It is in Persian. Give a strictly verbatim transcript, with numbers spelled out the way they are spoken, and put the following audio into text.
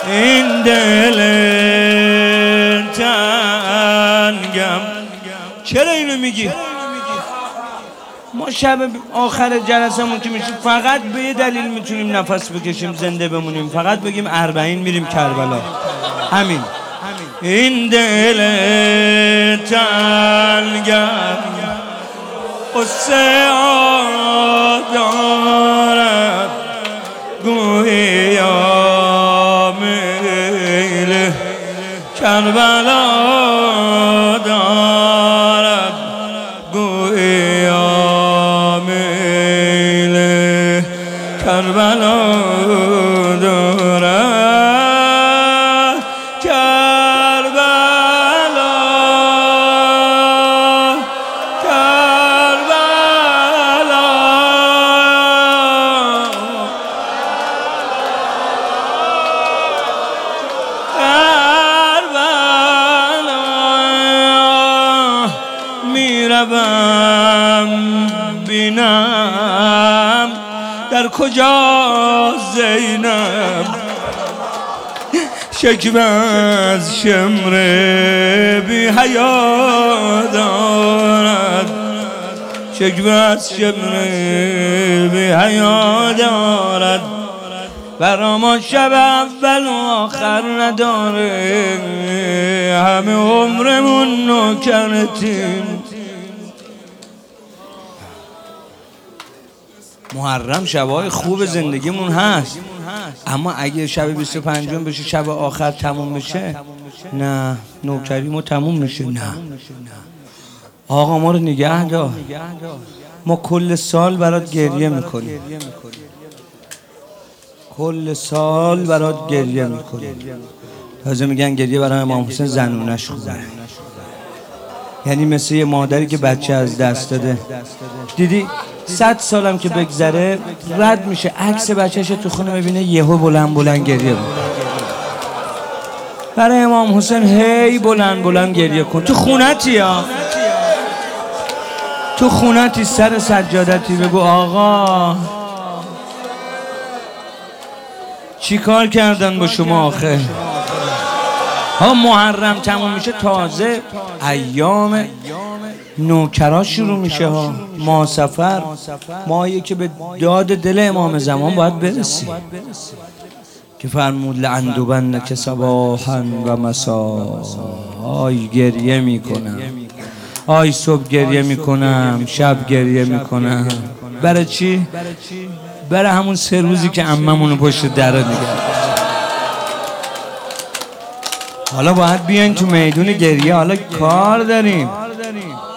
این دل تنگم. چرا اینو میگی؟ ما شب آخر جلسمون که میشیم فقط به یه دلیل میتونیم نفس بکشیم زنده بمونیم، فقط بگیم اربعین میریم کربلا. همین. این دل تنگم قصه دارد گویا میل کربلا دارد گویا میل کربلا دارد بینم در کجا زینب شکوه از شمر بی حیا دارد، شکوه از شمر بی حیا دارد. برا ما شب اول و آخر نداره، همه عمرمون نوکرتیم. محرم شبای خوب زندگیمون هست، اما اگه شب بیست و پنجم بشه شب آخر تموم بشه، نه نوکریمو تموم میشه. نه آقا ما رو نگه دار، ما کل سال برات گریه میکنیم، کل سال برات گریه میکنیم. تازه میگن گریه برای امام حسین زنونش خوبه، یعنی مثل یه مادری که بچه از دست داده. دیدی صد سالم که بگذره رد میشه عکس بچهش تو خونه ببینه یهو بلند بلند گریه بود. برای امام حسین هی بلند بلند گریه کن. تو خونتی ها، تو خونتی سر سجادتی بگو آقا چی کار کردن با شما آخه؟ ها محرم تموم میشه تازه ایام نوکرا شروع میشه ها. ما سفر ماهی که به داد دل امام زمان باید برسیم که فرمود لعندوبن که صباحا و مسا. آی گریه میکنم، آی صبح گریه میکنم، شب گریه میکنم. برای چی؟ برای همون سه روزی که عممونو پشت دره نگه. حالا باید بیاین تو میدون گریه، حالا کار داریم.